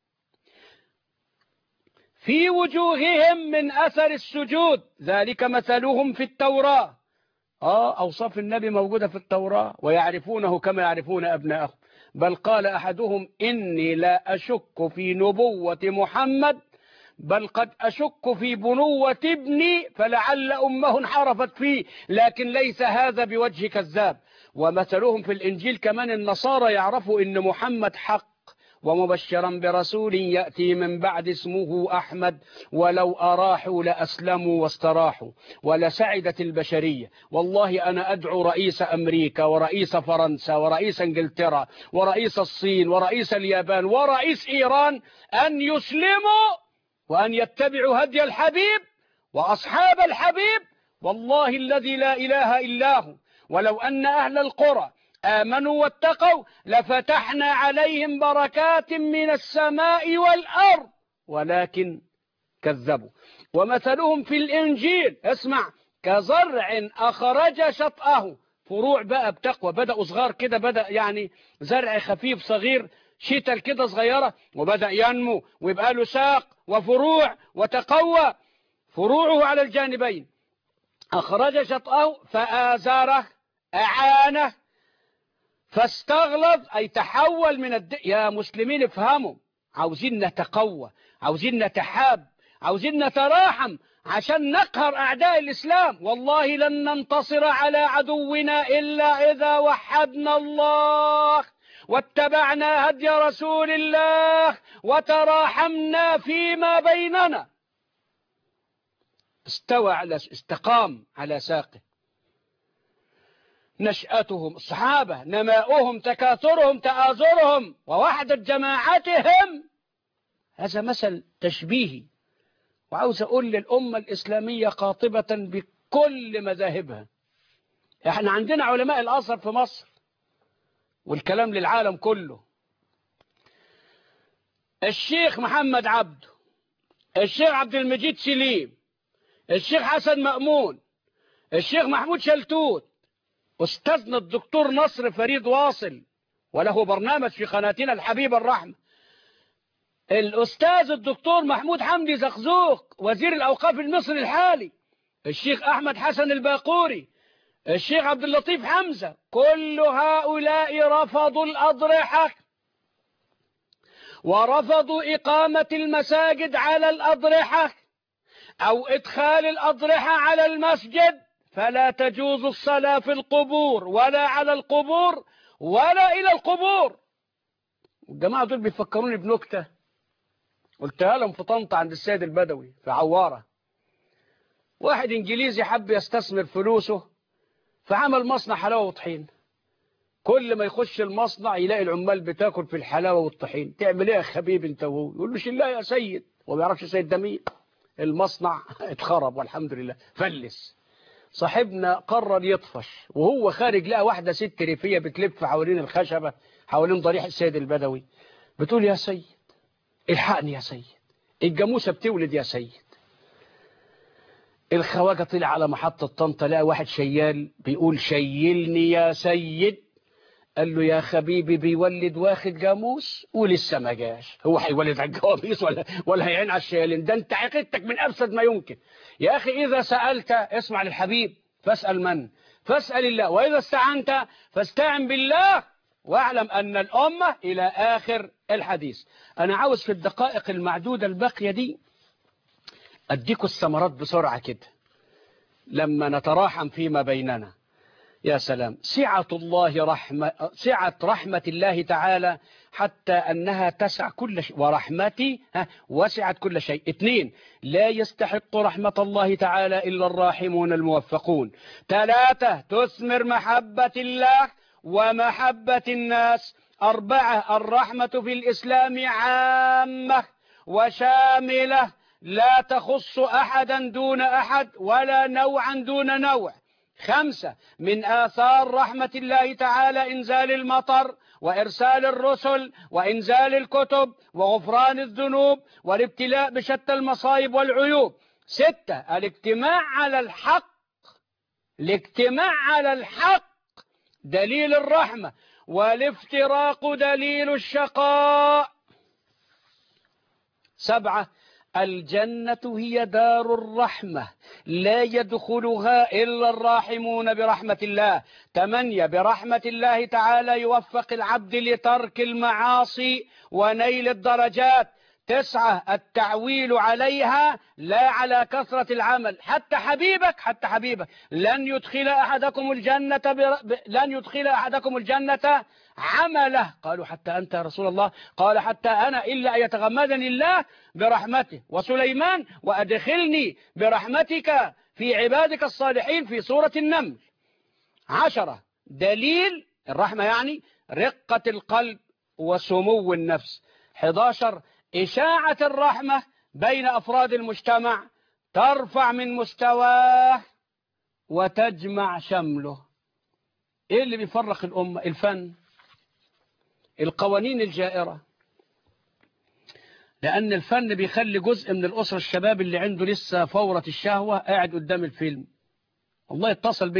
في وجوههم من أثر السجود ذلك مثلهم في التوراة. أوصاف النبي موجودة في التوراة، ويعرفونه كما يعرفون أبنائهم. بل قال أحدهم إني لا أشك في نبوة محمد بل قد أشك في بنوة ابني فلعل أمه انحرفت فيه، لكن ليس هذا بوجه كذاب. ومثلهم في الإنجيل كمان النصارى يعرفوا إن محمد حق ومبشرا برسول يأتي من بعد اسمه أحمد ولو أراحوا لأسلموا واستراحوا ولسعدت البشرية. والله أنا أدعو رئيس أمريكا ورئيس فرنسا ورئيس إنجلترا ورئيس الصين ورئيس اليابان ورئيس إيران أن يسلموا وأن يتبعوا هدي الحبيب وأصحاب الحبيب. والله الذي لا إله إلا هو ولو أن أهل القرى آمنوا واتقوا لفتحنا عليهم بركات من السماء والأرض ولكن كذبوا. ومثلهم في الإنجيل، اسمع، كزرع أخرج شطأه. فروع بقى بتقوى، بدأوا صغار كده، بدأ يعني زرع خفيف صغير شتل كده صغيرة وبدأ ينمو ويبقى له ساق وفروع وتقوى فروعه على الجانبين. أخرج شطأه فآزاره أعانه فاستغلظ أي تحول من يا مسلمين افهموا، عاوزين نتقوى، عاوزين نتحاب، عاوزين نتراحم عشان نقهر أعداء الإسلام. والله لن ننتصر على عدونا إلا إذا وحدنا الله واتبعنا هدي رسول الله وتراحمنا فيما بيننا. استقام على ساقه. نشأتهم الصحابة، نماؤهم، تكاثرهم، تآزرهم، ووحدة جماعتهم، هذا مثل تشبيهي. وعاوز أقول للأمة الإسلامية قاطبة بكل مذاهبها، احنا عندنا علماء الأزهر في مصر، والكلام للعالم كله. الشيخ محمد عبده، الشيخ عبد المجيد سليم، الشيخ حسن مأمون، الشيخ محمود شلتوت، أستاذنا الدكتور نصر فريد واصل وله برنامج في قناتنا الحبيبة الرحمة، الأستاذ الدكتور محمود حمدي زقزوق وزير الأوقاف المصري الحالي، الشيخ أحمد حسن الباقوري، الشيخ عبد اللطيف حمزة، كل هؤلاء رفضوا الأضرحة ورفضوا إقامة المساجد على الأضرحة أو إدخال الأضرحة على المسجد، فلا تجوز الصلاة في القبور ولا على القبور ولا إلى القبور. الجماعة دول بيفكروني بنكتة قلتها لهم في طنطا عند السيد البدوي في عوارة. واحد إنجليزي حب يستثمر فلوسه فعمل مصنع حلاوة وطحين. كل ما يخش المصنع يلاقي العمال بتاكل في الحلاوة والطحين. تعمل ايه يا خبيب انت وهو؟ يقول له شيل يا سيد، وما بيعرفش سيد ده مين. المصنع اتخرب والحمد لله فلس. صاحبنا قرر يطفش وهو خارج لقى واحدة ست ريفية بتلف حوالين الخشبة حوالين ضريح السيد البدوي بتقول يا سيد الحقني يا سيد، الجاموسة بتولد يا سيد. الخواجة طلع على محطة طنطا لقى واحد شيال بيقول شيلني يا سيد. قال له يا حبيبي بيولد واخد جاموس ولسه ما جاش، هو هيولد على الجواميس ولا هيعين على الشيالين؟ ده انت عقيدتك من افسد ما يمكن يا اخي. اذا سالت اسمع للحبيب فاسال من؟ فاسال الله. واذا استعنت فاستعن بالله واعلم ان الامه الى اخر الحديث. انا عاوز في الدقائق المعدوده الباقيه دي اديكوا الثمرات بسرعه كده لما نتراحم فيما بيننا. يا سلام، سعة رحمة الله تعالى حتى أنها تسع كل شيء، ورحمتي وسعت كل شيء. 2 لا يستحق رحمة الله تعالى إلا الراحمون الموفقون. 3 تثمر محبة الله ومحبة الناس. 4 الرحمة في الإسلام عامة وشاملة لا تخص أحدا دون أحد ولا نوعا دون نوع. 5 من آثار رحمة الله تعالى إنزال المطر وإرسال الرسل وإنزال الكتب وغفران الذنوب والابتلاء بشتى المصائب والعيوب. 6 الاجتماع على الحق. الاجتماع على الحق دليل الرحمة، والافتراق دليل الشقاء. 7 الجنة هي دار الرحمة لا يدخلها إلا الراحمون برحمة الله. 8 برحمة الله تعالى يوفق العبد لترك المعاصي ونيل الدرجات. 9 التعويل عليها لا على كثرة العمل. حتى حبيبك لن يدخل أحدكم الجنة عمله. قالوا حتى أنت يا رسول الله؟ قال حتى أنا إلا أن يتغمدني الله برحمته. وسليمان وأدخلني برحمتك في عبادك الصالحين في سورة النمل. 10 دليل الرحمة يعني رقة القلب وسمو النفس. 11 إشاعة الرحمة بين أفراد المجتمع ترفع من مستواه وتجمع شمله. إيه اللي بيفرق الأمة؟ الفن، القوانين الجائرة، لأن الفن بيخلي جزء من الأسرة الشباب اللي عنده لسه فورة الشهوة قاعد قدام الفيلم. والله اتصل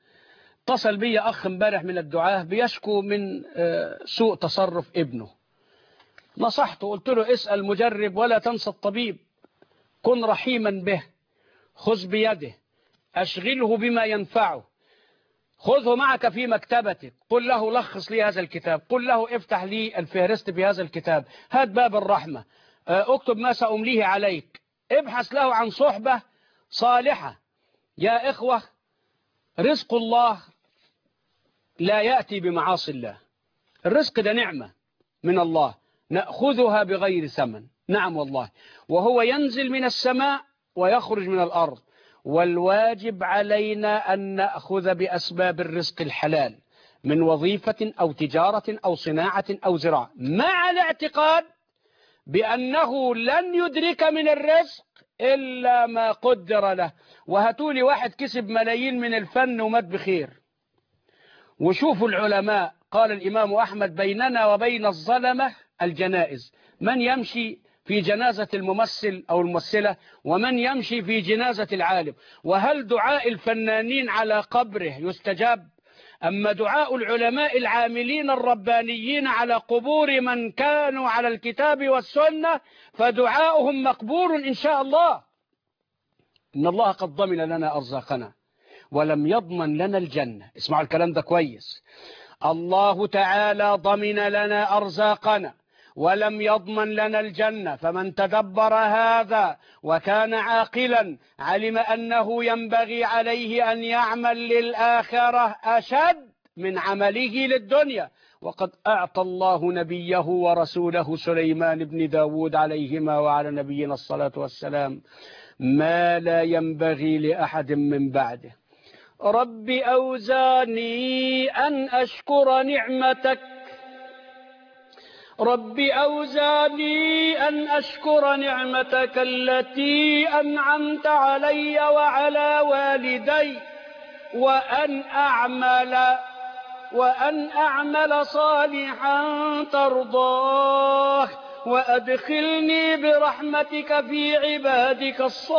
بي أخ امبارح من الدعاة بيشكو من سوء تصرف ابنه، نصحته قلت له اسأل مجرب ولا تنسى الطبيب، كن رحيما به، خذ بيده، أشغله بما ينفعه، خذه معك في مكتبتك، قل له لخص لي هذا الكتاب، قل له افتح لي الفهرست في هذا الكتاب، هات باب الرحمة، اكتب ما سأمليه عليك، ابحث له عن صحبة صالحة. يا إخوة، رزق الله لا يأتي بمعاصي الله، الرزق ده نعمة من الله نأخذها بغير ثمن، نعم والله، وهو ينزل من السماء ويخرج من الأرض، والواجب علينا أن نأخذ بأسباب الرزق الحلال من وظيفة أو تجارة أو صناعة أو زراعة، مع الاعتقاد بأنه لن يدرك من الرزق إلا ما قدر له. وهاتولي واحد كسب ملايين من الفن ومات بخير. وشوفوا العلماء، قال الإمام أحمد بيننا وبين الظلمة الجنائز، من يمشي في جنازة الممثل أو الممثلة ومن يمشي في جنازة العالم، وهل دعاء الفنانين على قبره يستجاب؟ أما دعاء العلماء العاملين الربانيين على قبور من كانوا على الكتاب والسنة فدعاؤهم مقبول إن شاء الله. إن الله قد ضمن لنا أرزاقنا ولم يضمن لنا الجنة. اسمعوا الكلام ده كويس، الله تعالى ضمن لنا أرزاقنا ولم يضمن لنا الجنة، فمن تدبر هذا وكان عاقلا علم أنه ينبغي عليه أن يعمل للآخرة أشد من عمله للدنيا. وقد أعطى الله نبيه ورسوله سليمان بن داود عليهما وعلى نبينا الصلاة والسلام ما لا ينبغي لأحد من بعده. رب أوزعني أن أشكر نعمتك، رب أوزعني أن أشكر نعمتك التي أنعمت علي وعلى والدي وأن أعمل صالحا ترضاه وأدخلني برحمتك في عبادك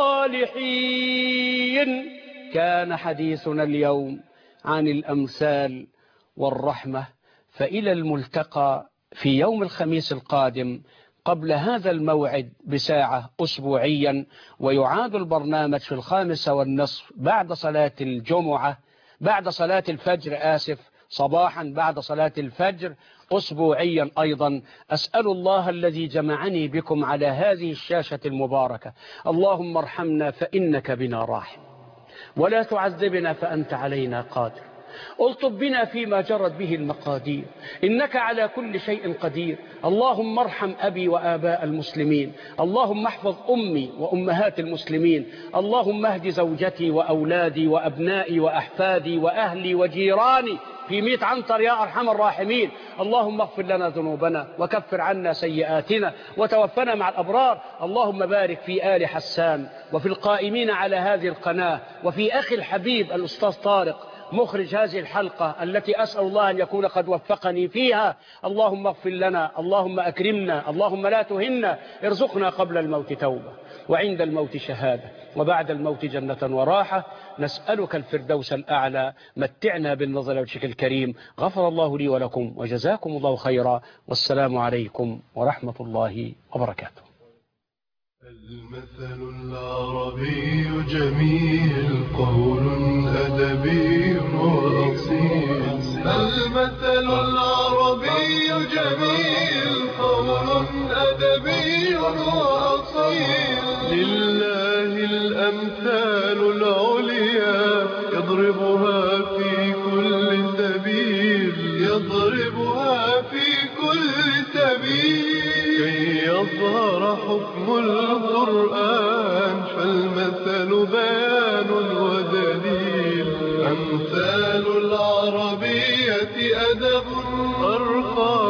الصالحين. كان حديثنا اليوم عن الأمثال والرحمة، فإلى الملتقى في يوم الخميس القادم قبل هذا الموعد بساعة أسبوعيا، ويعاد البرنامج في 5:30 بعد صلاة الجمعة، بعد صلاة الفجر صباحا بعد صلاة الفجر أسبوعيا أيضا. أسأل الله الذي جمعني بكم على هذه الشاشة المباركة، اللهم ارحمنا فإنك بنا راحم، ولا تعذبنا فأنت علينا قادر، الطب بنا فيما جرت به المقادير، إنك على كل شيء قدير. اللهم ارحم أبي وآباء المسلمين، اللهم احفظ أمي وأمهات المسلمين، اللهم اهد زوجتي وأولادي وأبنائي وأحفادي وأهلي وجيراني في 100 عنتر يا أرحم الراحمين. اللهم اغفر لنا ذنوبنا وكفر عنا سيئاتنا وتوفنا مع الأبرار. اللهم بارك في آل حسان وفي القائمين على هذه القناة وفي أخي الحبيب الأستاذ طارق مخرج هذه الحلقة التي أسأل الله أن يكون قد وفقني فيها. اللهم اغفر لنا، اللهم أكرمنا، اللهم لا تهنا، ارزقنا قبل الموت توبة وعند الموت شهادة وبعد الموت جنة وراحة. نسألك الفردوس الأعلى، متعنا بالنظر لوجهك الكريم. غفر الله لي ولكم وجزاكم الله خيرا، والسلام عليكم ورحمة الله وبركاته. المثل العربي جميل، قول أدبي وأصيل. المثل العربي جميل، قول أدبي وأصيل. لله الأمثال العليا، يضربها في كل سبيل، يضربها في كل سبيل. كي يظهر حكم القرآن، فالمثل بيان ودليل. أمثال العربية أدب أرقى